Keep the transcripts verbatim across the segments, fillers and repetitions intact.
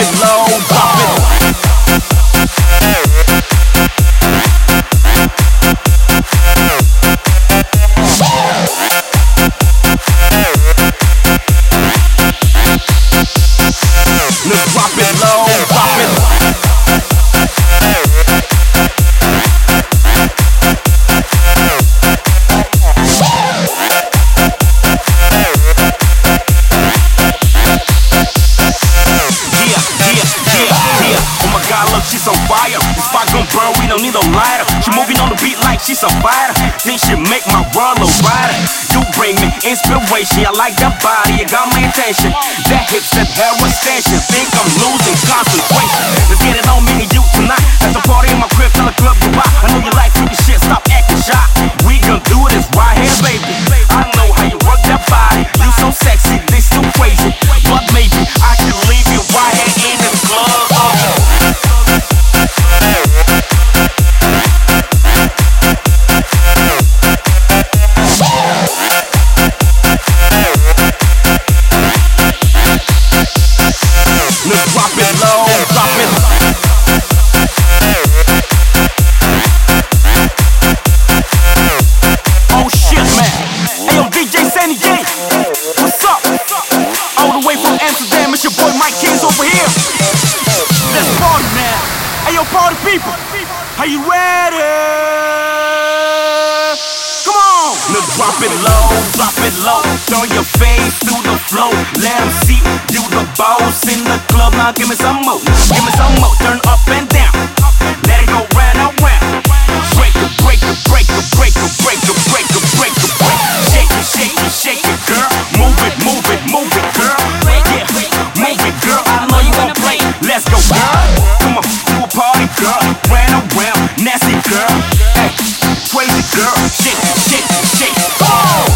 it low, drop it. Now drop it low, drop it. She's on fire, the spot gon' burn, we don't need no lighter. She moving on the beat like she's a fighter. Think she make my world a rider. You bring me inspiration, I like that body, it got my attention. That hips, that hair extension, think I'm losing concentration. Let's get it on me and you tonight. At the party in my crib, tell the club goodbye. I know you like freaky shit, stop acting shy. We gon' do this right here, baby. I know how you work that body. You so sexy, this too crazy. But maybe I can leave you right here in the club. Now drop it low, drop it. Oh shit, man. Hey yo, D J Sandy G, what's up? All the way from Amsterdam, it's your boy Mike Kings over here. Let's party, man. Hey yo, party people, are you ready? Come on. Now drop it low, drop it low. Turn your face to the flow. Let them see you the boss in the club. Now give me some more, give me some more. Turn up and down, let it go round and round. Break it, break it, break it, break it, break it, break it, break it, break it. Shake it, shake it, shake it, girl. Move it, move it, move it, girl. Yeah, move it, girl. I know you wanna play. Let's go, girl. Come on, do a party, girl. Round and round, nasty girl. Hey, crazy girl. Shake it, shake it, shake it. Oh!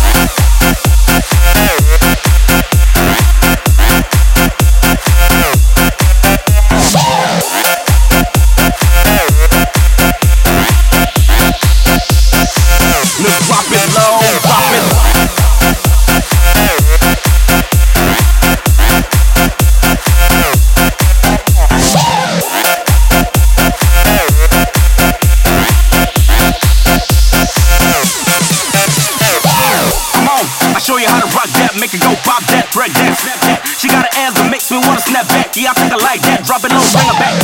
Now drop it low, drop it. Come on, I'll show you how to rock that, make it go pop that, break that, snap that. She got an ass that makes me wanna snap back. Yeah, I think I like that. Drop it low, bring it back.